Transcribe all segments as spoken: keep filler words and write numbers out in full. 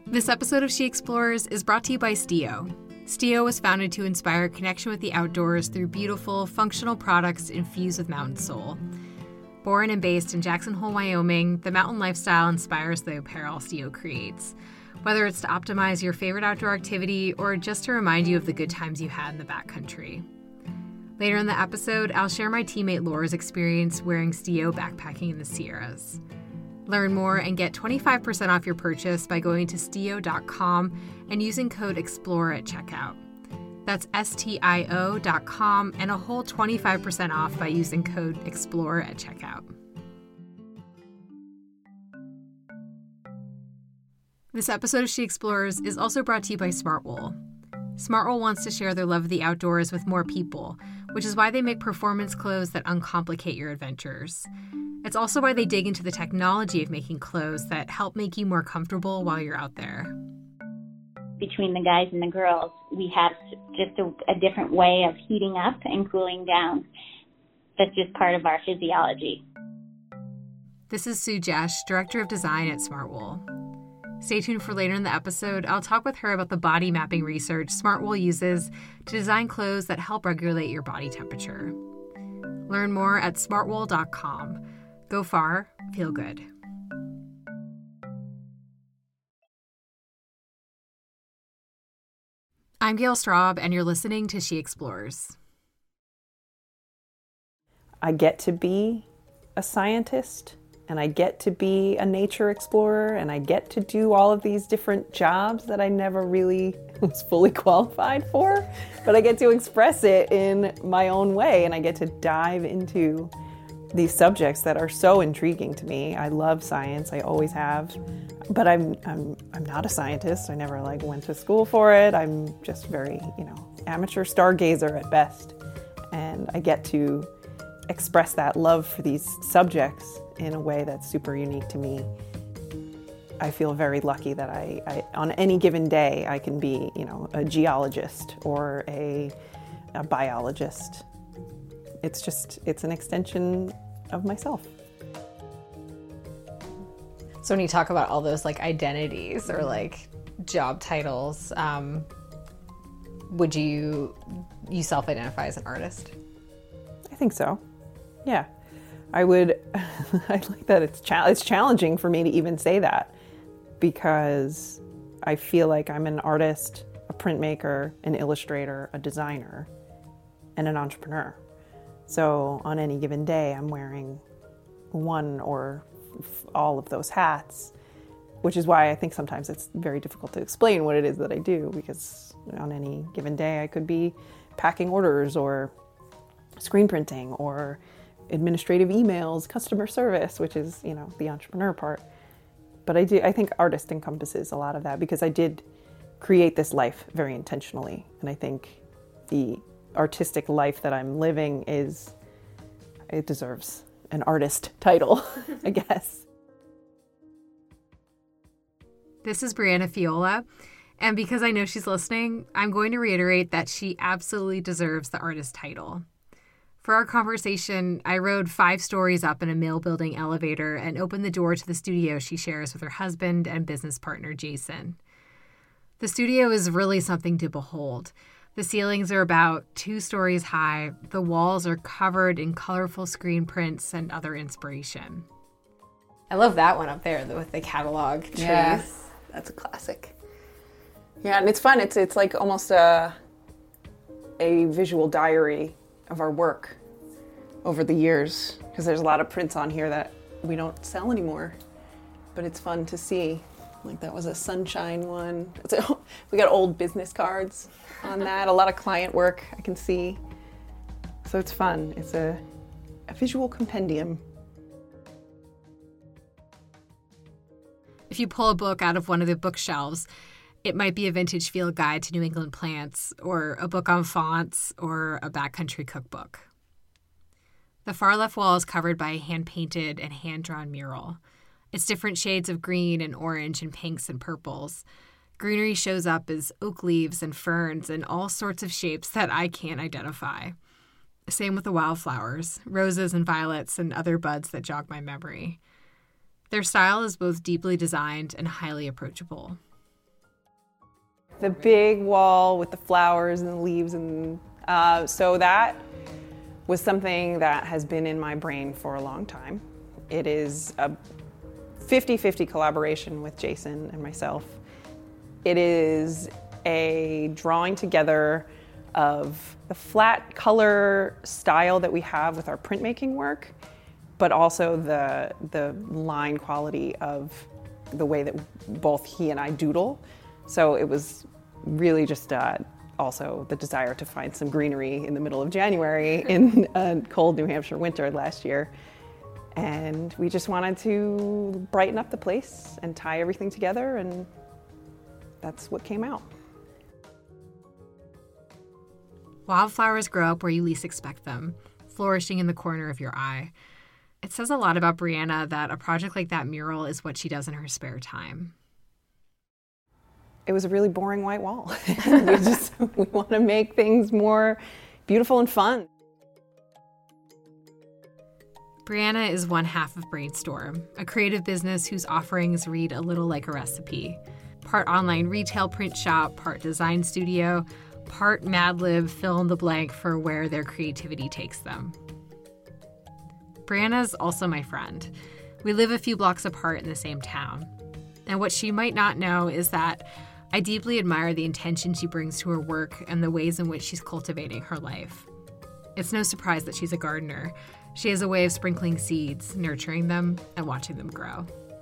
This episode of She Explores is brought to you by Stio. Stio was founded to inspire connection with the outdoors through beautiful, functional products infused with mountain soul. Born and based in Jackson Hole, Wyoming, the mountain lifestyle inspires the apparel Stio creates. Whether it's to optimize your favorite outdoor activity or just to remind you of the good times you had in the backcountry. Later in the episode, I'll share my teammate Laura's experience wearing Stio backpacking in the Sierras. Learn more and get twenty-five percent off your purchase by going to stio dot com and using code EXPLORE at checkout. That's S T I O dot com and a whole twenty-five percent off by using code EXPLORE at checkout. This episode of She Explores is also brought to you by Smartwool. Smartwool wants to share their love of the outdoors with more people, which is why they make performance clothes that uncomplicate your adventures. It's also why they dig into the technology of making clothes that help make you more comfortable while you're out there. Between the guys and the girls, we have just a, a different way of heating up and cooling down. That's just part of our physiology. This is Sue Jesh, Director of Design at Smartwool. Stay tuned for later in the episode. I'll talk with her about the body mapping research Smartwool uses to design clothes that help regulate your body temperature. Learn more at smartwool dot com. Go far, feel good. I'm Gail Straub, and you're listening to She Explores. I get to be a scientist, and I get to be a nature explorer, and I get to do all of these different jobs that I never really was fully qualified for, but I get to express it in my own way, and I get to dive into these subjects that are so intriguing to me. I love science, I always have, but I'm I'm I'm not a scientist. I never like went to school for it. I'm just very, you know, amateur stargazer at best, and I get to express that love for these subjects in a way that's super unique to me. I feel very lucky that I, I on any given day, I can be, you know, a geologist or a, a biologist. It's just, it's an extension of myself. So when you talk about all those like identities or like job titles, um, would you, you self-identify as an artist? I think so. Yeah. I would, I like that it's, cha- it's challenging for me to even say that, because I feel like I'm an artist, a printmaker, an illustrator, a designer, and an entrepreneur. So on any given day, I'm wearing one or f- all of those hats, which is why I think sometimes it's very difficult to explain what it is that I do, because on any given day, I could be packing orders or screen printing or administrative emails, customer service, which is, you know, the entrepreneur part. But I do, I think artist encompasses a lot of that, because I did create this life very intentionally. And I think the artistic life that I'm living is, it deserves an artist title, I guess. This is Brianna Fiola, and because I know she's listening, I'm going to reiterate that she absolutely deserves the artist title. For our conversation, I rode five stories up in a mill building elevator and opened the door to the studio she shares with her husband and business partner, Jason. The studio is really something to behold. The ceilings are about two stories high. The walls are covered in colorful screen prints and other inspiration. I love that one up there with the catalog trees. Yeah, that's a classic. Yeah, and it's fun. It's it's like almost a a visual diary of our work over the years, because there's a lot of prints on here that we don't sell anymore, but it's fun to see. Like that was a sunshine one. It's a, we got old business cards on that, a lot of client work I can see. So it's fun. It's a, a visual compendium. If you pull a book out of one of the bookshelves, it might be a vintage field guide to New England plants, or a book on fonts, or a backcountry cookbook. The far left wall is covered by a hand-painted and hand-drawn mural. It's different shades of green and orange and pinks and purples. Greenery shows up as oak leaves and ferns and all sorts of shapes that I can't identify. Same with the wildflowers, roses and violets and other buds that jog my memory. Their style is both deeply designed and highly approachable. The big wall with the flowers and the leaves. And uh, so that was something that has been in my brain for a long time. It is a fifty-fifty collaboration with Jason and myself. It is a drawing together of the flat color style that we have with our printmaking work, but also the, the line quality of the way that both he and I doodle. So it was really just uh, also the desire to find some greenery in the middle of January in a cold New Hampshire winter last year. And we just wanted to brighten up the place and tie everything together, and that's what came out. Wildflowers grow up where you least expect them, flourishing in the corner of your eye. It says a lot about Brianna that a project like that mural is what she does in her spare time. It was a really boring white wall. we just we want to make things more beautiful and fun. Brianna is one half of Brainstorm, a creative business whose offerings read a little like a recipe. Part online retail print shop, part design studio, part Mad Lib fill in the blank for where their creativity takes them. Brianna's also my friend. We live a few blocks apart in the same town. And what she might not know is that I deeply admire the intention she brings to her work and the ways in which she's cultivating her life. It's no surprise that she's a gardener. She has a way of sprinkling seeds, nurturing them, and watching them grow.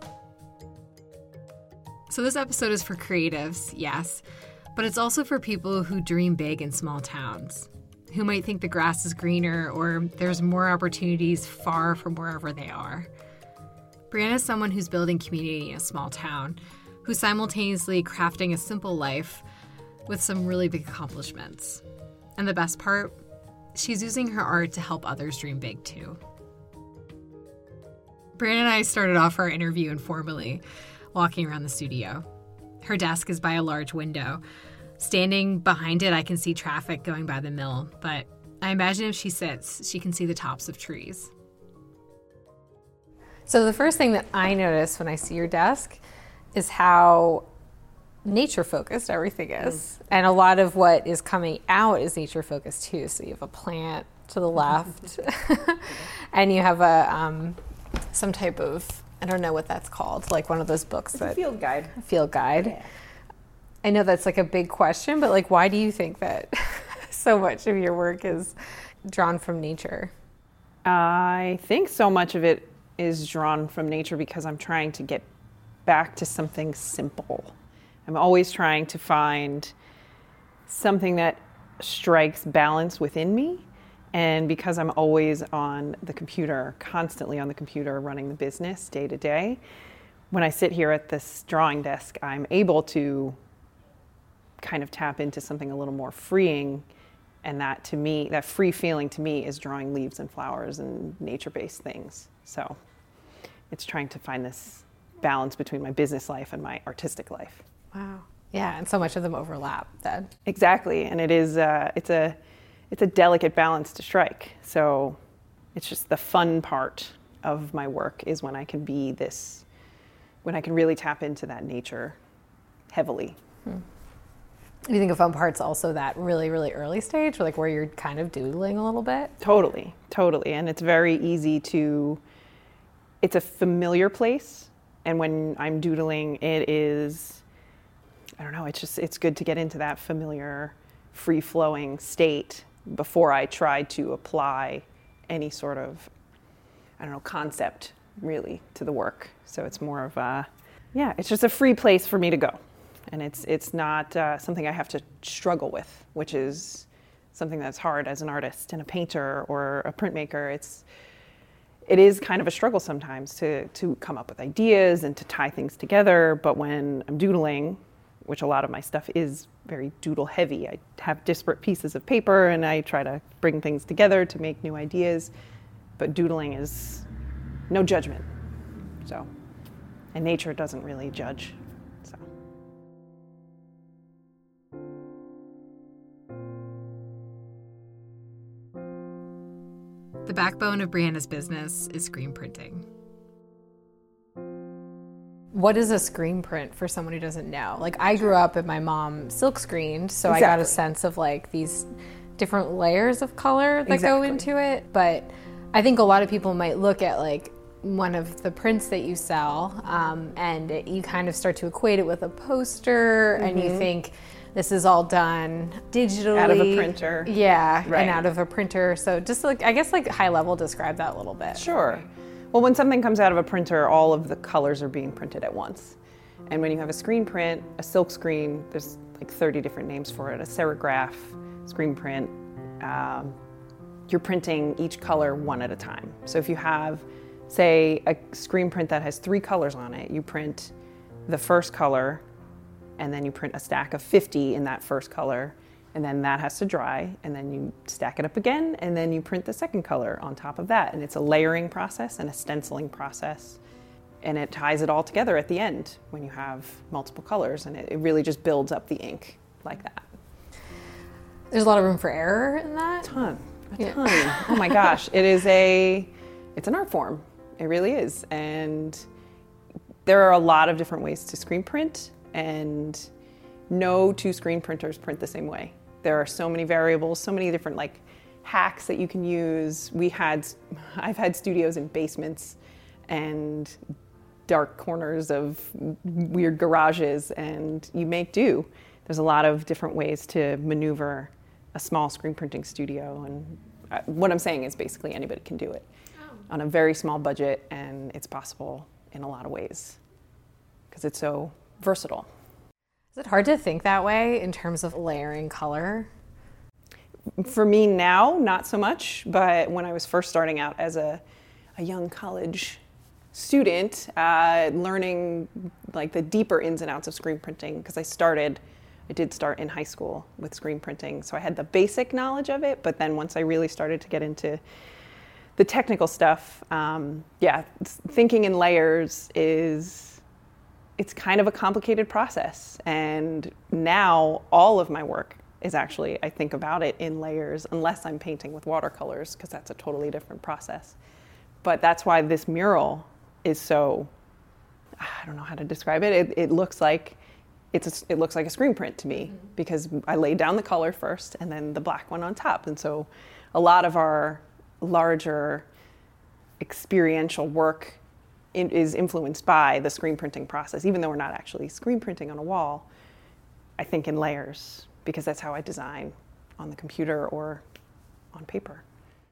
So this episode is for creatives, yes, but it's also for people who dream big in small towns, who might think the grass is greener or there's more opportunities far from wherever they are. Brianna is someone who's building community in a small town, who's simultaneously crafting a simple life with some really big accomplishments. And the best part, she's using her art to help others dream big too. Brianna and I started off our interview informally, walking around the studio. Her desk is by a large window. Standing behind it, I can see traffic going by the mill, but I imagine if she sits, she can see the tops of trees. So the first thing that I notice when I see your desk is how nature-focused everything is. Mm. And a lot of what is coming out is nature-focused too. So you have a plant to the left, and you have a um, some type of, I don't know what that's called, like one of those books. It's that a field guide. A field guide. Yeah. I know that's like a big question, but like, why do you think that so much of your work is drawn from nature? I think so much of it is drawn from nature because I'm trying to get back to something simple. I'm always trying to find something that strikes balance within me. And because I'm always on the computer, constantly on the computer, running the business day to day, when I sit here at this drawing desk, I'm able to kind of tap into something a little more freeing. And that to me, that free feeling to me is drawing leaves and flowers and nature-based things. So it's trying to find this balance between my business life and my artistic life. Wow. Yeah, and so much of them overlap then. Exactly, and it is uh, it's a it's a delicate balance to strike. So it's just the fun part of my work is when I can be this, when I can really tap into that nature heavily. Hmm. Do you think a fun part's also that really, really early stage, like where you're kind of doodling a little bit? Totally, totally, and it's very easy to, it's a familiar place, and when I'm doodling, it is, I don't know, it's just, it's good to get into that familiar, free-flowing state before I try to apply any sort of, I don't know, concept, really, to the work. So it's more of a, yeah, it's just a free place for me to go. And it's it's not uh, something I have to struggle with, which is something that's hard as an artist and a painter or a printmaker. It's it is kind of a struggle sometimes to to come up with ideas and to tie things together. But when I'm doodling, which a lot of my stuff is very doodle heavy, I have disparate pieces of paper and I try to bring things together to make new ideas. But doodling is no judgment. So, and nature doesn't really judge. So. The backbone of Brianna's business is screen printing. what is a screen print for someone who doesn't know? Like, I grew up and my mom silk screened, so exactly. I got a sense of like these different layers of color that exactly. go into it. But I think a lot of people might look at like one of the prints that you sell, um, and it, you kind of start to equate it with a poster, mm-hmm. and you think this is all done digitally. Out of a printer. Yeah, right. and out of a printer. So just like, I guess like high level, describe that a little bit. Sure. Well, when something comes out of a printer, all of the colors are being printed at once. And when you have a screen print, a silk screen, there's like thirty different names for it, a serigraph, screen print, um, you're printing each color one at a time. So if you have, say, a screen print that has three colors on it, you print the first color, and then you print a stack of fifty in that first color, and then that has to dry, and then you stack it up again, and then you print the second color on top of that. And it's a layering process and a stenciling process, and it ties it all together at the end when you have multiple colors, and it, it really just builds up the ink like that. There's a lot of room for error in that? A ton, a yeah. ton. Oh my gosh, it is a, it's an art form. It really is. And there are a lot of different ways to screen print, and no two screen printers print the same way. There are so many variables, so many different like hacks that you can use. We had, I've had studios in basements and dark corners of weird garages, and you make do. There's a lot of different ways to maneuver a small screen printing studio, and what I'm saying is basically anybody can do it oh. on a very small budget, and it's possible in a lot of ways because it's so versatile. Is it hard to think that way in terms of layering color? For me now, not so much, but when I was first starting out as a, a young college student, uh, learning like the deeper ins and outs of screen printing, because I started, I did start in high school with screen printing, so I had the basic knowledge of it, but then once I really started to get into the technical stuff, um, yeah, thinking in layers is, it's kind of a complicated process. And now all of my work is actually, I think about it in layers, unless I'm painting with watercolors, because that's a totally different process. But that's why this mural is so, I don't know how to describe it. It, it looks like it's a, it looks like a screen print to me, mm-hmm. because I laid down the color first and then the black one on top. And so a lot of our larger experiential work is influenced by the screen printing process, even though we're not actually screen printing on a wall. I think in layers, because that's how I design on the computer or on paper.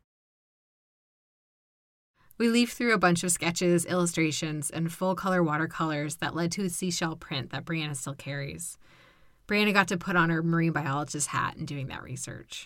We leafed through a bunch of sketches, illustrations, and full-color watercolors that led to a seashell print that Brianna still carries. Brianna got to put on her marine biologist hat in doing that research.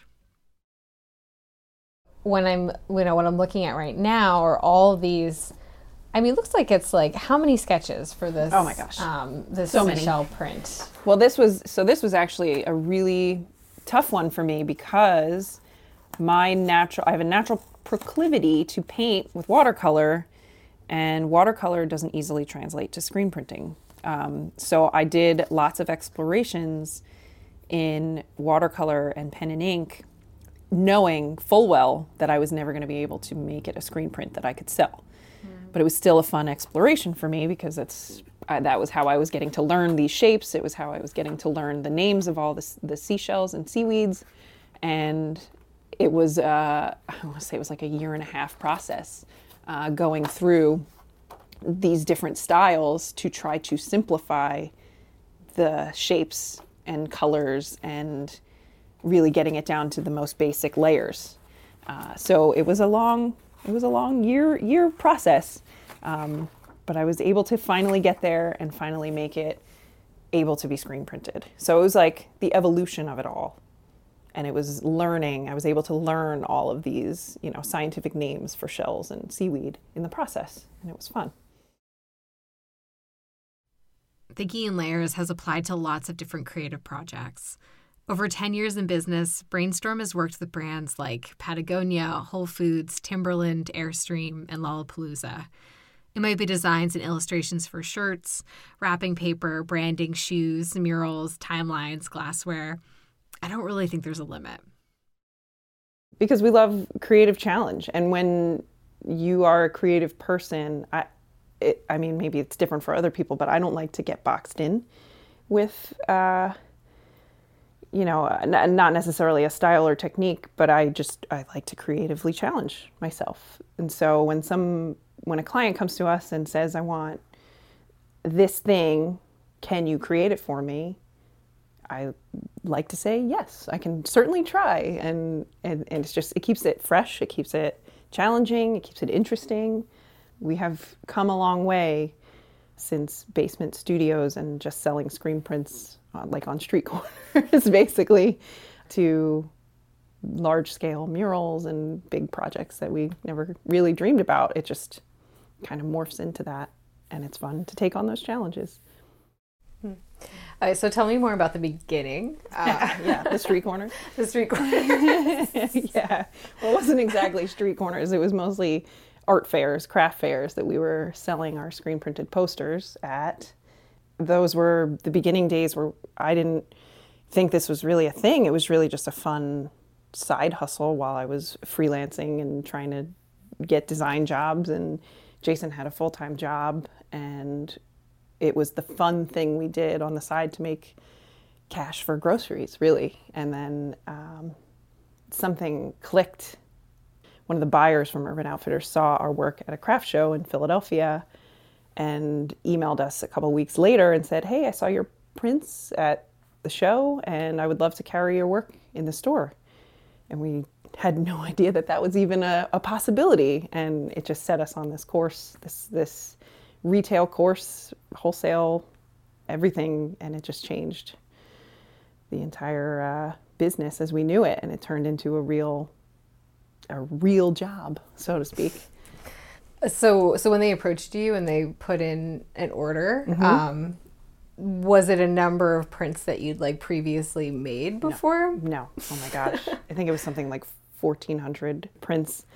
When I'm, you know, what I'm looking at right now are all these. I mean, it looks like it's like, how many sketches for this? Oh my gosh. Um, this so seashell many. print. Well, this was, so this was actually a really tough one for me because my natural, I have a natural proclivity to paint with watercolor, and watercolor doesn't easily translate to screen printing. Um, so I did lots of explorations in watercolor and pen and ink, knowing full well that I was never going to be able to make it a screen print that I could sell. But it was still a fun exploration for me because it's, uh, that was how I was getting to learn these shapes. It was how I was getting to learn the names of all the, the seashells and seaweeds. And it was, uh, I want to say it was like a year and a half process uh, going through these different styles to try to simplify the shapes and colors and really getting it down to the most basic layers. Uh, so it was a long, it was a long year year process, um, but I was able to finally get there and finally make it able to be screen printed. So it was like the evolution of it all, and it was learning. I was able to learn all of these, you know, scientific names for shells and seaweed in the process, and it was fun. Thinking in Layers has applied to lots of different creative projects. Over ten years in business, Brainstorm has worked with brands like Patagonia, Whole Foods, Timberland, Airstream, and Lollapalooza. It might be designs and illustrations for shirts, wrapping paper, branding, shoes, murals, timelines, glassware. I don't really think there's a limit. Because we love creative challenge. And when you are a creative person, I, it, I mean, maybe it's different for other people, but I don't like to get boxed in with, uh, you know, n- not necessarily a style or technique, but I just, I like to creatively challenge myself. And so when some, when a client comes to us and says, I want this thing, can you create it for me? I like to say, yes, I can certainly try. And, and, and it's just, it keeps it fresh. It keeps it challenging. It keeps it interesting. We have come a long way since basement studios and just selling screen prints on, like on street corners, basically, to large scale murals and big projects that we never really dreamed about. It just kind of morphs into that, and it's fun to take on those challenges. Hmm. Uh, so tell me more about the beginning. Uh, yeah, the street corners. The street corners. Yeah, well, it wasn't exactly street corners. It was mostly art fairs, craft fairs that we were selling our screen printed posters at. Those were the beginning days where I didn't think this was really a thing. It was really just a fun side hustle while I was freelancing and trying to get design jobs. And Jason had a full-time job, and it was the fun thing we did on the side to make cash for groceries, really. And then um, something clicked. One of the buyers from Urban Outfitters saw our work at a craft show in Philadelphia and emailed us a couple weeks later and said, hey, I saw your prints at the show and I would love to carry your work in the store. And we had no idea that that was even a, a possibility. And it just set us on this course, this this retail course, wholesale, everything. And it just changed the entire uh, business as we knew it. And it turned into a real, a real job, so to speak. So, so when they approached you and they put in an order, Mm-hmm. um, was it a number of prints that you'd like previously made before? No. no. Oh my gosh. I think it was something like fourteen hundred prints.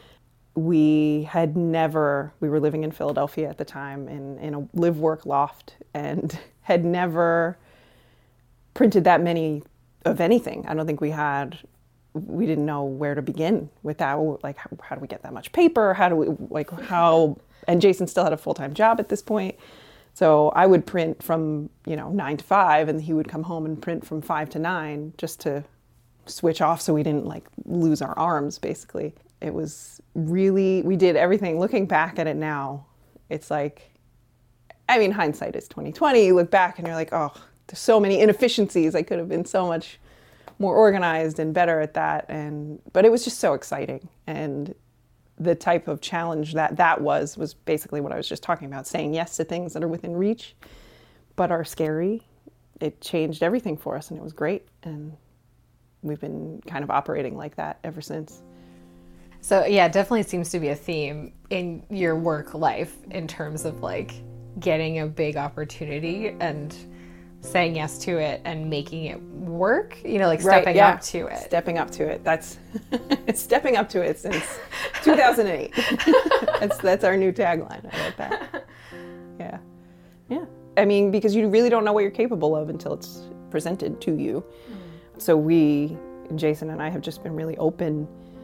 We had never, we were living in Philadelphia at the time in, in a live work loft and had never printed that many of anything. I don't think we had, we didn't know where to begin with that. Like, how, how do we get that much paper? How do we, like, how, and Jason still had a full-time job at this point. So I would print from, you know, nine to five, and he would come home and print from five to nine just to switch off so we didn't, like, lose our arms, basically. It was really, we did everything. Looking back at it now, it's like, I mean, hindsight is twenty twenty. You look back and you're like, oh, there's so many inefficiencies. I could have been so much more organized and better at that. And but it was just so exciting. And the type of challenge that that was, was basically what I was just talking about, saying yes to things that are within reach, but are scary. It changed everything for us, and it was great. And we've been kind of operating like that ever since. So yeah, it definitely seems to be a theme in your work life in terms of like getting a big opportunity and saying yes to it and making it work, you know, like stepping right, yeah. up to it. Stepping up to it. That's stepping up to it since two thousand eight. that's that's our new tagline. I like that. Yeah. Yeah. I mean, because you really don't know what you're capable of until it's presented to you. Mm. So we, Jason and I, have just been really open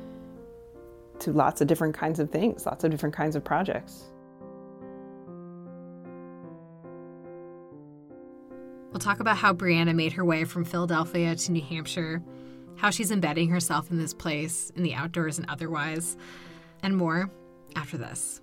to lots of different kinds of things, lots of different kinds of projects. We'll talk about how Brianna made her way from Philadelphia to New Hampshire, how she's embedding herself in this place, in the outdoors and otherwise, and more after this.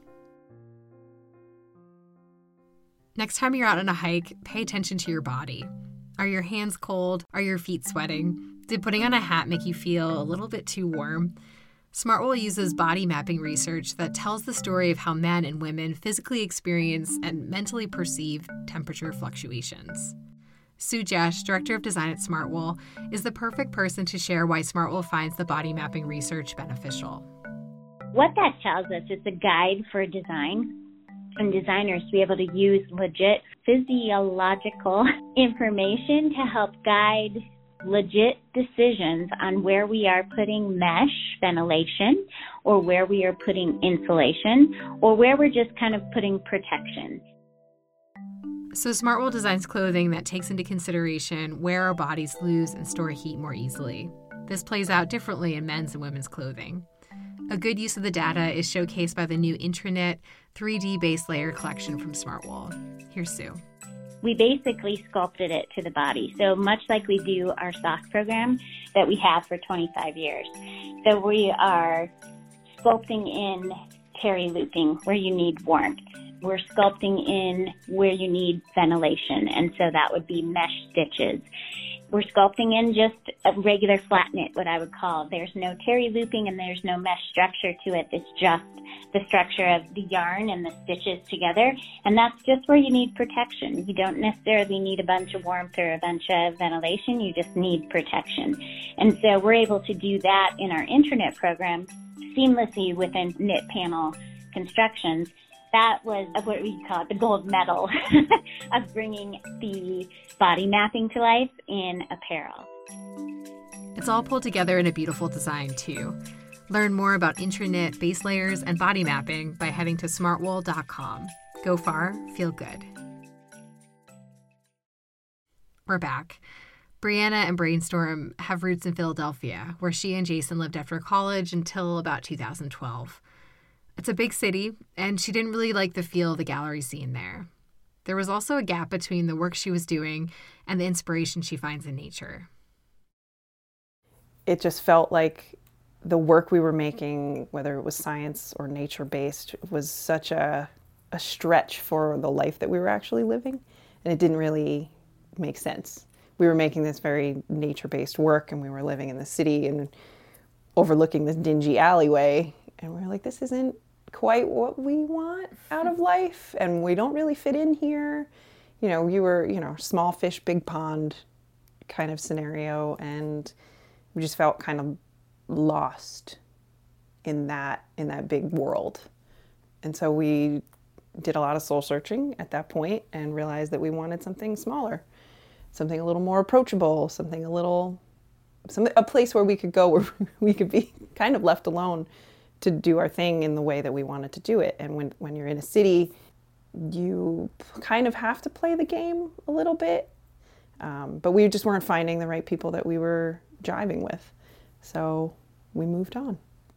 Next time you're out on a hike, pay attention to your body. Are your hands cold? Are your feet sweating? Did putting on a hat make you feel a little bit too warm? Smartwool uses body mapping research that tells the story of how men and women physically experience and mentally perceive temperature fluctuations. Sue Jesh, Director of Design at Smartwool, is the perfect person to share why Smartwool finds the body mapping research beneficial. What that tells us is a guide for design and designers to be able to use legit physiological information to help guide legit decisions on where we are putting mesh ventilation or where we are putting insulation or where we're just kind of putting protection. So Smartwool designs clothing that takes into consideration where our bodies lose and store heat more easily. This plays out differently in men's and women's clothing. A good use of the data is showcased by the new Intranet three D base layer collection from Smartwool. Here's Sue. We basically sculpted it to the body. So much like we do our sock program that we have for twenty-five years. So we are sculpting in terry looping where you need warmth. We're sculpting in where you need ventilation, and so that would be mesh stitches. We're sculpting in just a regular flat knit, what I would call. There's no terry looping and there's no mesh structure to it. It's just the structure of the yarn and the stitches together, and that's just where you need protection. You don't necessarily need a bunch of warmth or a bunch of ventilation. You just need protection. And so we're able to do that in our Intranet program seamlessly within knit panel constructions. That was what we call it, the gold medal of bringing the body mapping to life in apparel. It's all pulled together in a beautiful design, too. Learn more about intranet, base layers, and body mapping by heading to smartwool dot com. Go far, feel good. We're back. Brianna and Brainstorm have roots in Philadelphia, where she and Jason lived after college until about two thousand twelve. It's a big city, and she didn't really like the feel of the gallery scene there. There was also a gap between the work she was doing and the inspiration she finds in nature. It just felt like the work we were making, whether it was science or nature-based, was such a, a stretch for the life that we were actually living, and it didn't really make sense. We were making this very nature-based work, and we were living in the city and overlooking this dingy alleyway, and we were like, this isn't quite what we want out of life, and we don't really fit in here. You know, you were, you know, small fish, big pond kind of scenario, and we just felt kind of lost in that in that big world. And so we did a lot of soul searching at that point and realized that we wanted something smaller, something a little more approachable, something a little, some, a place where we could go where we could be kind of left alone to do our thing in the way that we wanted to do it. And when, when you're in a city, you kind of have to play the game a little bit. Um, but we just weren't finding the right people that we were jiving with. So we moved on.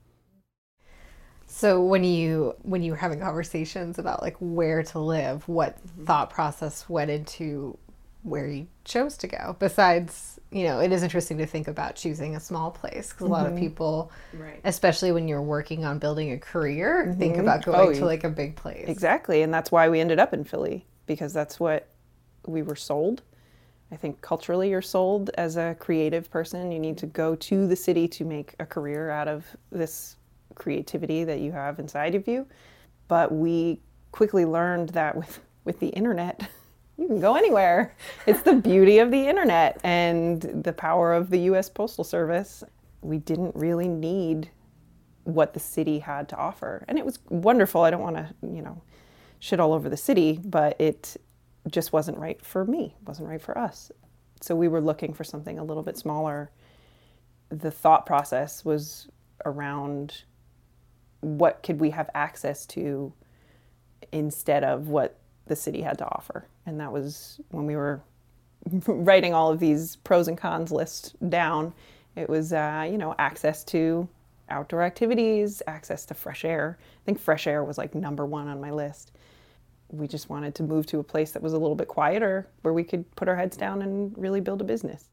So when you when you were having conversations about like where to live, what thought process went into where you chose to go? Besides, you know, it is interesting to think about choosing a small place because a lot of people, right, especially when you're working on building a career, mm-hmm. think about going oh, to like a big place. Exactly, and that's why we ended up in Philly, because that's what we were sold. I think culturally you're sold as a creative person. You need to go to the city to make a career out of this creativity that you have inside of you. But we quickly learned that with, with the internet, you can go anywhere. It's the beauty of the internet and the power of the U S Postal Service. We didn't really need what the city had to offer. And it was wonderful. I don't want to, you know, shit all over the city, but it just wasn't right for me, wasn't right for us. So we were looking for something a little bit smaller. The thought process was around what could we have access to instead of what the city had to offer. And that was when we were writing all of these pros and cons lists down. It was, uh, you know, access to outdoor activities, access to fresh air. I think fresh air was like number one on my list. We just wanted to move to a place that was a little bit quieter where we could put our heads down and really build a business.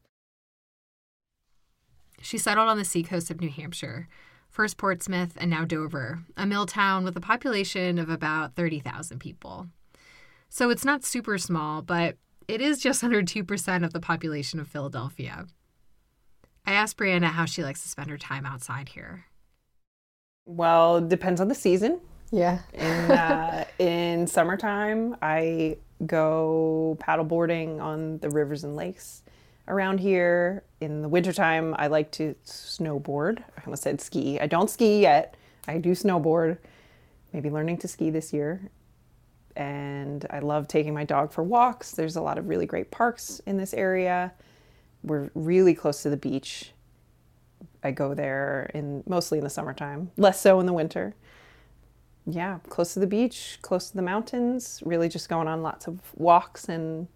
She settled on the seacoast of New Hampshire, first Portsmouth and now Dover, a mill town with a population of about thirty thousand people. So it's not super small, but it is just under two percent of the population of Philadelphia. I asked Brianna how she likes to spend her time outside here. Well, it depends on the season. Yeah. in, uh, in summertime, I go paddleboarding on the rivers and lakes around here. In the wintertime, I like to snowboard. I almost said ski. I don't ski yet. I do snowboard. Maybe learning to ski this year. And I love taking my dog for walks. There's a lot of really great parks in this area. We're really close to the beach. I go there in mostly in the summertime, less so in the winter. Yeah, close to the beach, close to the mountains, really just going on lots of walks and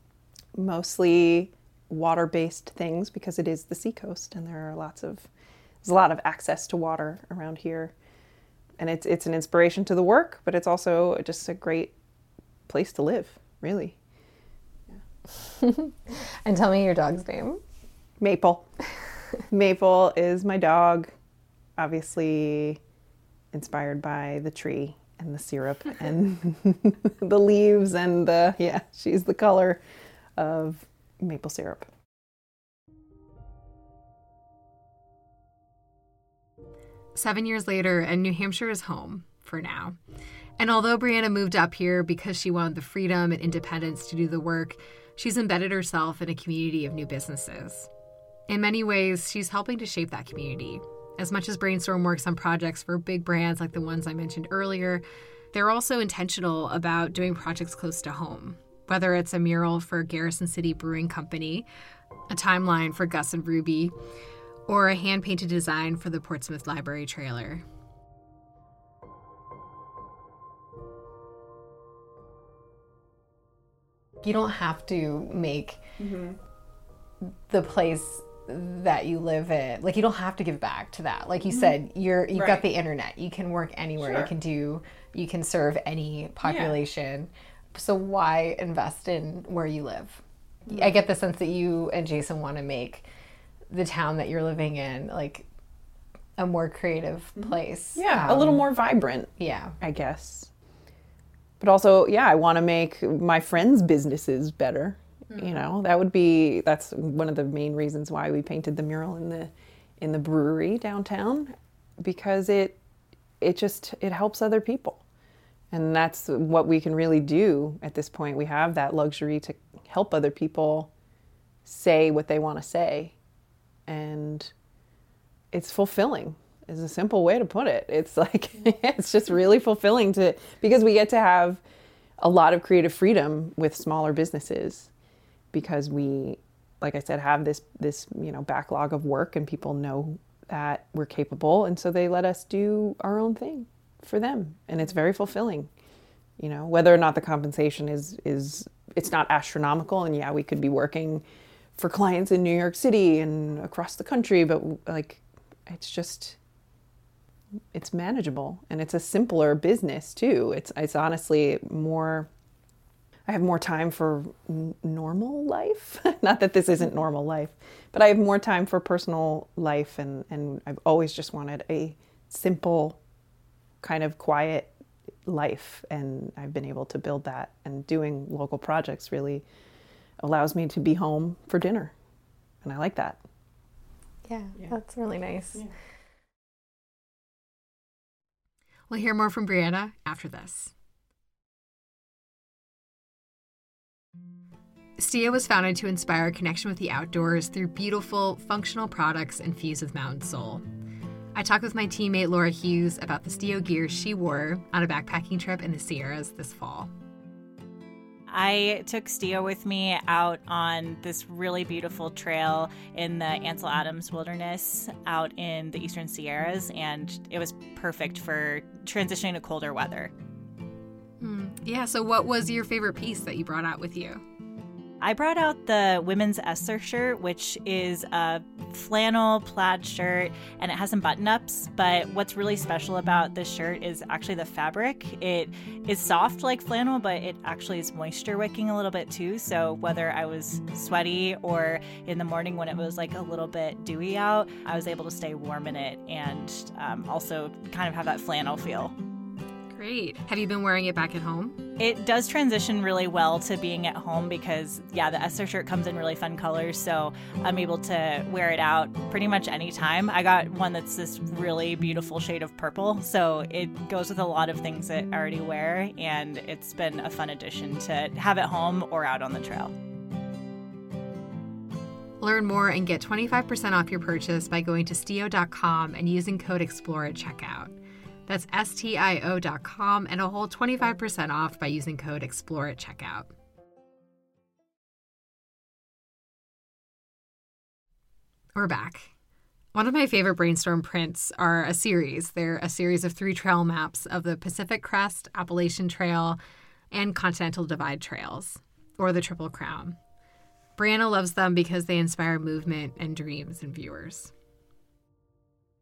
mostly water-based things because it is the seacoast and there are lots of there's a lot of access to water around here. And it's it's an inspiration to the work, but it's also just a great place to live, really. Yeah. And tell me your dog's name. Maple. Maple is my dog, obviously inspired by the tree and the syrup and the leaves and the, yeah, she's the color of maple syrup. Seven years later, and New Hampshire is home for now. And although Brianna moved up here because she wanted the freedom and independence to do the work, she's embedded herself in a community of new businesses. In many ways, she's helping to shape that community. As much as Brainstorm works on projects for big brands like the ones I mentioned earlier, they're also intentional about doing projects close to home, whether it's a mural for Garrison City Brewing Company, a timeline for Gus and Ruby, or a hand-painted design for the Portsmouth Library trailer. You don't have to make Mm-hmm. the place that you live in, like you don't have to give back to that. Like you mm-hmm. said, you're you've right. got the internet. You can work anywhere. Sure. You can do. You can serve any population. Yeah. So why invest in where you live? Mm-hmm. I get the sense that you and Jason want to make the town that you're living in like a more creative mm-hmm. place. Yeah, um, a little more vibrant. Yeah, I guess. But also, yeah, I want to make my friends' businesses better. You know, that would be, that's one of the main reasons why we painted the mural in the in the brewery downtown, because it it just, it helps other people. And that's what we can really do at this point. We have that luxury to help other people say what they want to say. And it's fulfilling is a simple way to put it. It's like, it's just really fulfilling to, because we get to have a lot of creative freedom with smaller businesses. Because we, like I said, have this, this, you know, backlog of work, and people know that we're capable. And so they let us do our own thing for them. And it's very fulfilling, you know, whether or not the compensation is, is, it's not astronomical. And yeah, we could be working for clients in New York City and across the country, but like, it's just, it's manageable, and it's a simpler business too. It's, it's honestly more, I have more time for n- normal life. Not that this isn't normal life, but I have more time for personal life, and, and I've always just wanted a simple, kind of quiet life, and I've been able to build that, and doing local projects really allows me to be home for dinner, and I like that. Yeah, yeah. That's really nice. Yeah. We'll hear more from Brianna after this. Stia was founded to inspire a connection with the outdoors through beautiful, functional products infused with mountain soul. I talked with my teammate Laura Hughes about the Stia gear she wore on a backpacking trip in the Sierras this fall. I took Stia with me out on this really beautiful trail in the Ansel Adams Wilderness out in the Eastern Sierras, and it was perfect for transitioning to colder weather. Mm, yeah, so what was your favorite piece that you brought out with you? I brought out the women's Esther shirt, which is a flannel plaid shirt, and it has some button-ups, but what's really special about this shirt is actually the fabric. It is soft like flannel, but it actually is moisture wicking a little bit too, so whether I was sweaty or in the morning when it was like a little bit dewy out, I was able to stay warm in it and um, also kind of have that flannel feel. Great. Have you been wearing it back at home? It does transition really well to being at home because, yeah, the Esther shirt comes in really fun colors, so I'm able to wear it out pretty much any time. I got one that's this really beautiful shade of purple, so it goes with a lot of things that I already wear, and it's been a fun addition to have at home or out on the trail. Learn more and get twenty-five percent off your purchase by going to stio dot com and using code EXPLORE at checkout. That's S T I O dot com and a whole twenty-five percent off by using code EXPLORE at checkout. We're back. One of my favorite Brainstorm prints are a series. They're a series of three trail maps of the Pacific Crest, Appalachian Trail, and Continental Divide trails, or the Triple Crown. Brianna loves them because they inspire movement and dreams in viewers.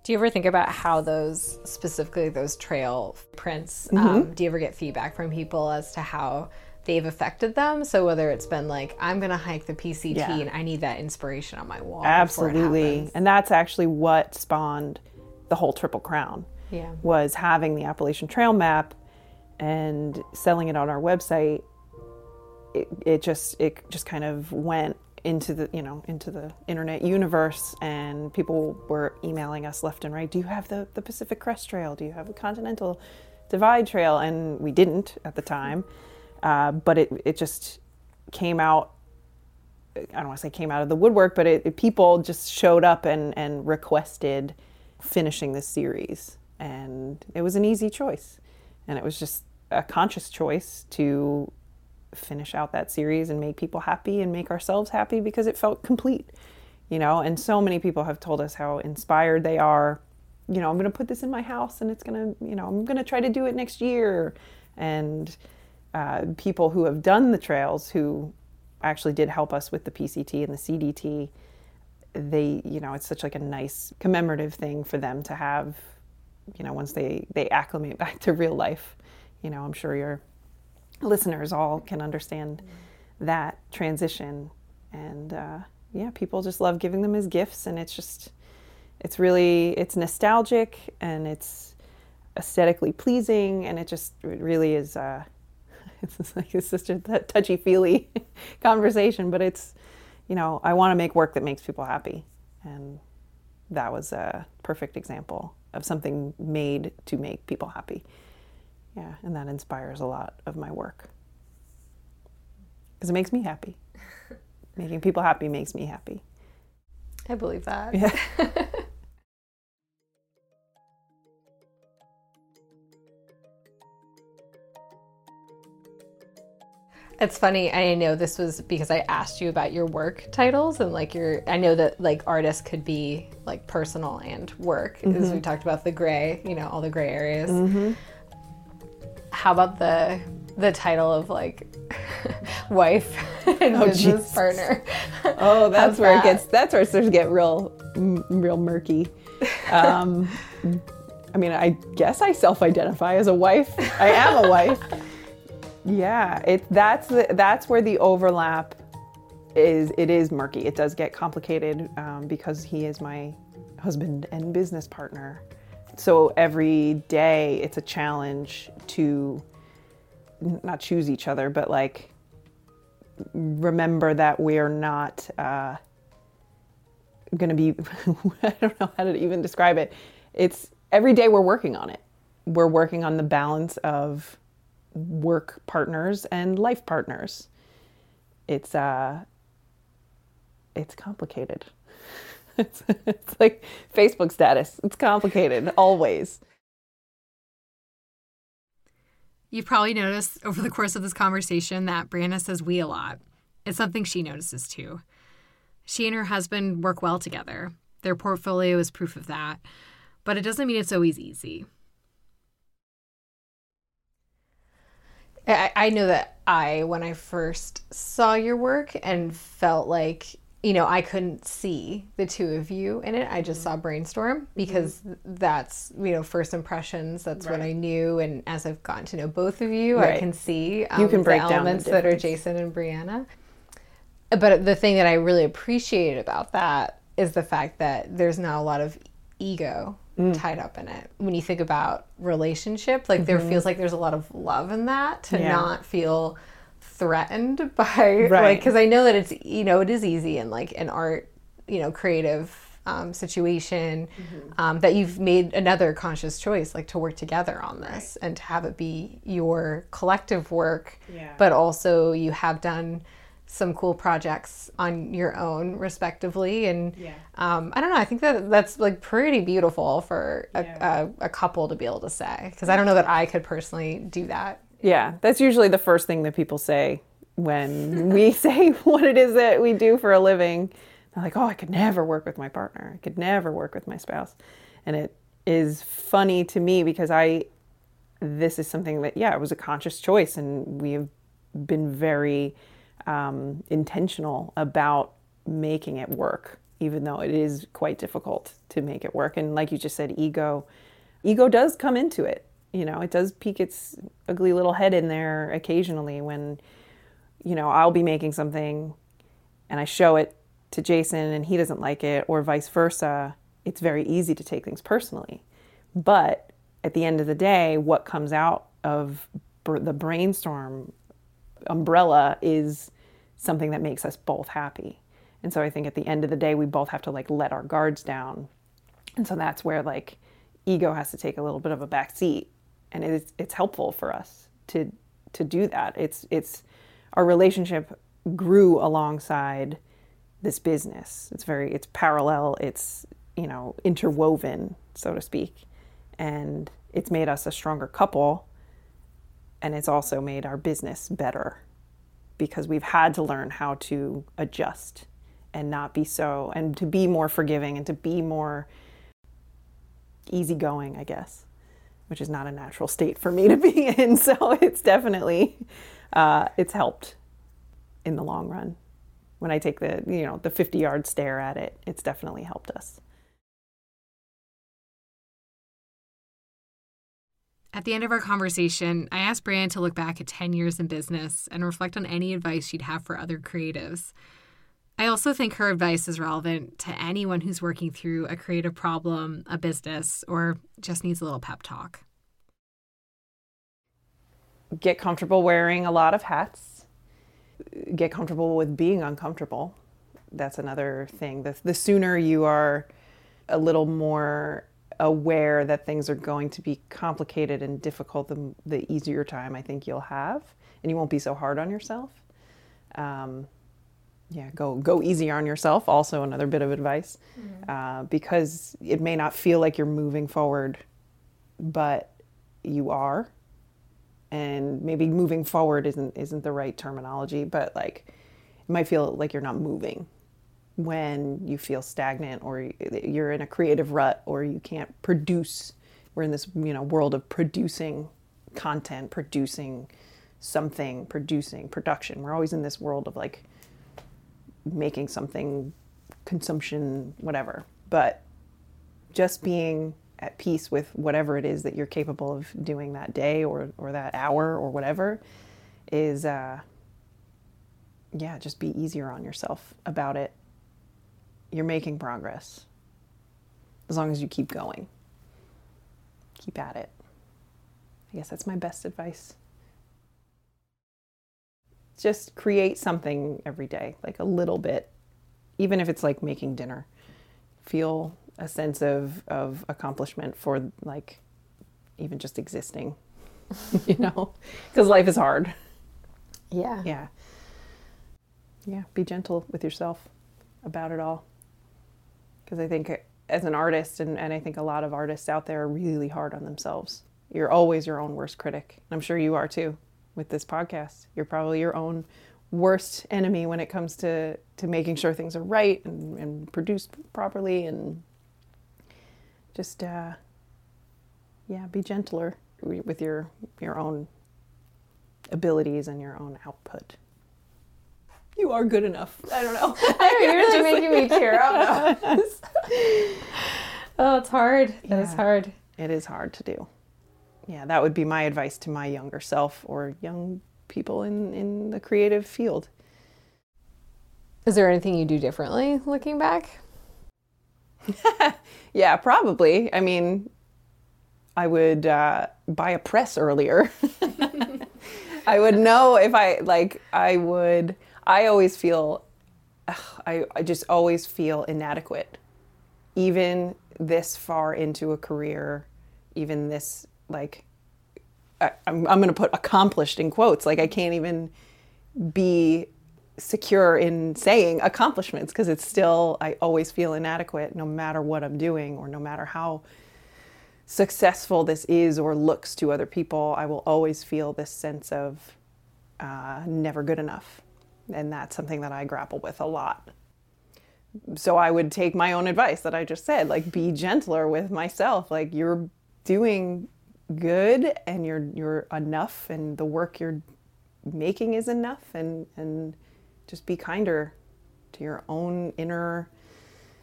Do you ever think about how those, specifically those trail prints, Mm-hmm. um, do you ever get feedback from people as to how they've affected them? So whether it's been like, I'm going to hike the P C T Yeah. and I need that inspiration on my wall. before it Absolutely. happens. And that's actually what spawned the whole Triple Crown. Yeah. Was having the Appalachian Trail map and selling it on our website. It, it just it just kind of went into the you know into the internet universe, and people were emailing us left and right. Do you have the the Pacific Crest Trail? Do you have the Continental Divide Trail? And we didn't at the time, uh, but it it just came out. I don't want to say came out of the woodwork, but it, it people just showed up and and requested finishing this series, and it was an easy choice, and it was just a conscious choice to finish out that series and make people happy and make ourselves happy, because it felt complete, you know. And so many people have told us how inspired they are. You know, I'm going to put this in my house, and it's going to, you know, I'm going to try to do it next year. And uh, people who have done the trails, who actually did help us with the P C T and the C D T, they, you know, it's such like a nice commemorative thing for them to have, you know, once they, they acclimate back to real life. You know, I'm sure your listeners all can understand that transition. And uh, yeah, people just love giving them as gifts. And it's just, it's really, it's nostalgic, and it's aesthetically pleasing. And it just it really is, uh, it's like, it's such a touchy-feely conversation, but it's, you know, I want to make work that makes people happy. And that was a perfect example of something made to make people happy. Yeah, and that inspires a lot of my work, because it makes me happy. Making people happy makes me happy. I believe that. Yeah. It's funny. I know this was because I asked you about your work titles, and like your, I know that like artists could be like personal and work, mm-hmm. as we talked about the gray, you know, all the gray areas. Mm-hmm. How about the the title of like wife and oh, business Jesus. partner? Oh, that's How's where that? it gets. That's where it starts to get real, m- real murky. Um, I mean, I guess I self-identify as a wife. I am a wife. Yeah, it that's the that's where the overlap is. It is murky. It does get complicated um, because he is my husband and business partner. So every day it's a challenge to not choose each other, but like remember that we're not uh, going to be, I don't know how to even describe it. It's every day we're working on it. We're working on the balance of work partners and life partners. It's, uh, it's complicated. It's, it's like Facebook status. It's complicated, always. You've probably noticed over the course of this conversation that Brianna says we a lot. It's something she notices too. She and her husband work well together. Their portfolio is proof of that. But it doesn't mean it's always easy. I, I know that I, when I first saw your work and felt like, you know, I couldn't see the two of you in it. I just saw Brainstorm because mm-hmm. that's, you know, first impressions. That's right. What I knew. And as I've gotten to know both of you, right. I can see um, you can break the down elements the that are Jason and Brianna. But the thing that I really appreciate about that is the fact that there's not a lot of ego mm. tied up in it. When you think about relationship, like mm-hmm. there feels like there's a lot of love in that, to yeah. not feel threatened by right. like, because I know that it's, you know, it is easy in like an art, you know, creative um, situation mm-hmm. um, that you've made another conscious choice, like to work together on this right. and to have it be your collective work, yeah. but also you have done some cool projects on your own respectively. And yeah. um, I don't know, I think that that's like pretty beautiful for a, yeah. a, a couple to be able to say, because I don't know that I could personally do that. Yeah, that's usually the first thing that people say when we say what it is that we do for a living. They're like, oh, I could never work with my partner. I could never work with my spouse. And it is funny to me because I, this is something that, yeah, it was a conscious choice, and we have been very um, intentional about making it work. even though it is quite difficult to make it work. And like you just said, ego, ego does come into it. You know, it does peek its ugly little head in there occasionally when, you know, I'll be making something and I show it to Jason and he doesn't like it, or vice versa. It's very easy to take things personally. But at the end of the day, what comes out of br- the brainstorm umbrella is something that makes us both happy. And so I think at the end of the day, we both have to like let our guards down. And so that's where like ego has to take a little bit of a back seat. And it's it's helpful for us to to do that. It's it's our relationship grew alongside this business. It's very it's parallel, it's, you know, interwoven, so to speak. And it's made us a stronger couple. And it's also made our business better because we've had to learn how to adjust and not be so, and to be more forgiving and to be more easygoing, I guess, which is not a natural state for me to be in. So it's definitely, uh, it's helped in the long run. When I take the, you know, the fifty yard stare at it, it's definitely helped us. At the end of our conversation, I asked Brianne to look back at ten years in business and reflect on any advice she'd have for other creatives. I also think her advice is relevant to anyone who's working through a creative problem, a business, or just needs a little pep talk. Get comfortable wearing a lot of hats. Get comfortable with being uncomfortable. That's another thing. The, the sooner you are a little more aware that things are going to be complicated and difficult, the, the easier time I think you'll have, and you won't be so hard on yourself. Um, yeah, go go easy on yourself. Also, another bit of advice, mm-hmm. uh, because it may not feel like you're moving forward, but you are. And maybe moving forward isn't isn't the right terminology, but like it might feel like you're not moving when you feel stagnant or you're in a creative rut or you can't produce. We're in this, you know, world of producing content, producing something, producing production. We're always in this world of like making something, consumption, whatever. But just being at peace with whatever it is that you're capable of doing that day or, or that hour or whatever is, uh, yeah, just be easier on yourself about it. You're making progress as long as you keep going. Keep at it. I guess that's my best advice. Just create something every day, like a little bit, even if it's like making dinner. Feel a sense of, of accomplishment for like even just existing, you know, because life is hard. Yeah. Yeah. Yeah. Be gentle with yourself about it all. Because I think as an artist, and, and I think a lot of artists out there are really hard on themselves. You're always your own worst critic. I'm sure you are too with this podcast. You're probably your own worst enemy when it comes to, to making sure things are right and, and produced properly, and just, uh, yeah, be gentler with your your own abilities and your own output. You are good enough. I don't know. You're just making me tear up. Oh, it's hard. That Yeah, is hard. It is hard to do. Yeah, that would be my advice to my younger self or young people in, in the creative field. Is there anything you do differently looking back? Yeah, probably. I mean, I would uh, buy a press earlier. I would know if I, like, I would, I always feel, ugh, I, I just always feel inadequate. Even this far into a career, even this, like, I, I'm, I'm going to put accomplished in quotes. Like, I can't even be secure in saying accomplishments because it's still, I always feel inadequate no matter what I'm doing or no matter how successful this is or looks to other people. I will always feel this sense of uh, never good enough. And that's something that I grapple with a lot. So I would take my own advice that I just said, like, be gentler with myself. Like, you're doing good and you're you're enough and the work you're making is enough, and and just be kinder to your own inner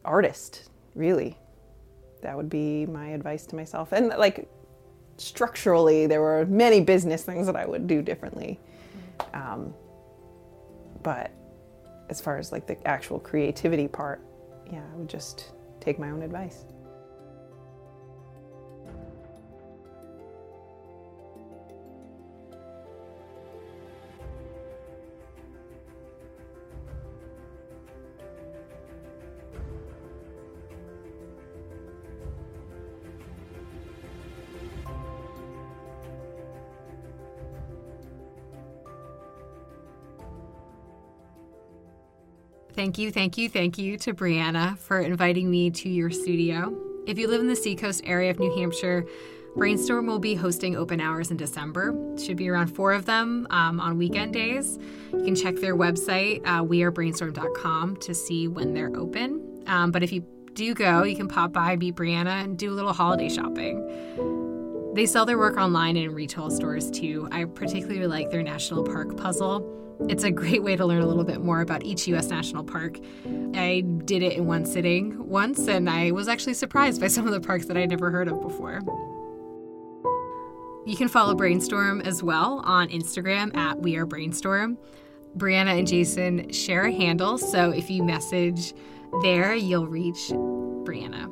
artist, really. That would be my advice to myself. And like structurally, there were many business things that I would do differently. Um, but as far as like the actual creativity part, yeah, I would just take my own advice. Thank you, thank you, thank you to Brianna for inviting me to your studio. If you live in the Seacoast area of New Hampshire, Brainstorm will be hosting open hours in December. Should be around four of them um, on weekend days. You can check their website, uh, we are brainstorm dot com, to see when they're open. Um, but if you do go, you can pop by, meet Brianna, and do a little holiday shopping. They sell their work online and in retail stores too. I particularly like their National Park puzzle. It's a great way to learn a little bit more about each U S national park. I did it in one sitting once, and I was actually surprised by some of the parks that I'd never heard of before. You can follow Brainstorm as well on Instagram at We Are Brainstorm. Brianna and Jason share a handle, so if you message there, you'll reach Brianna.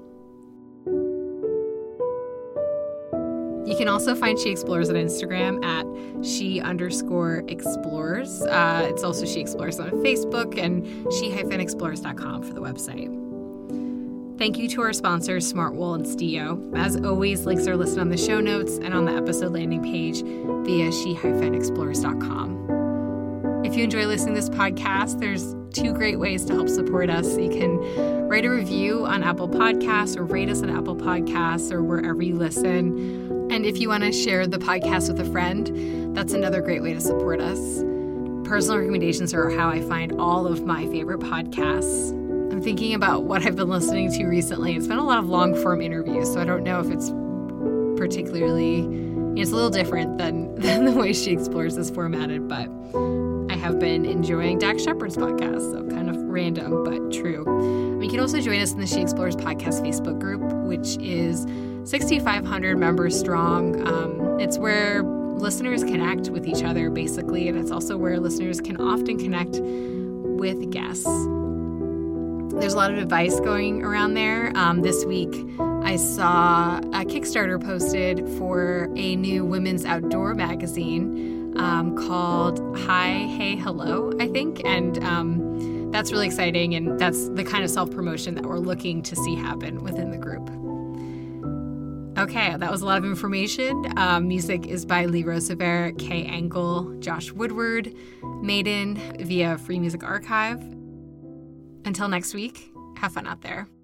You can also find She Explores on Instagram at she underscore explores. Uh, it's also She Explores on Facebook and she explores dot com for the website. Thank you to our sponsors, Smartwool and Stio. As always, links are listed on the show notes and on the episode landing page via she explores dot com. If you enjoy listening to this podcast, there's two great ways to help support us. You can write a review on Apple Podcasts or rate us on Apple Podcasts or wherever you listen. And if you want to share the podcast with a friend, that's another great way to support us. Personal recommendations are how I find all of my favorite podcasts. I'm thinking about what I've been listening to recently. It's been a lot of long-form interviews, so I don't know if it's particularly, you know, it's a little different than, than the way She Explores is formatted, but I have been enjoying Dax Shepard's podcast, so kind of random, but true. You can also join us in the She Explores podcast Facebook group, which is sixty-five hundred members strong. Um, it's where listeners connect with each other, basically, and it's also where listeners can often connect with guests. There's a lot of advice going around there. Um, this week, I saw a Kickstarter posted for a new women's outdoor magazine um, called Hi, Hey, Hello, I think, and um, that's really exciting, and that's the kind of self-promotion that we're looking to see happen within the group. Okay, that was a lot of information. Um, music is by Lee Roosevelt, Kay Angle, Josh Woodward, Maiden via Free Music Archive. Until next week, have fun out there.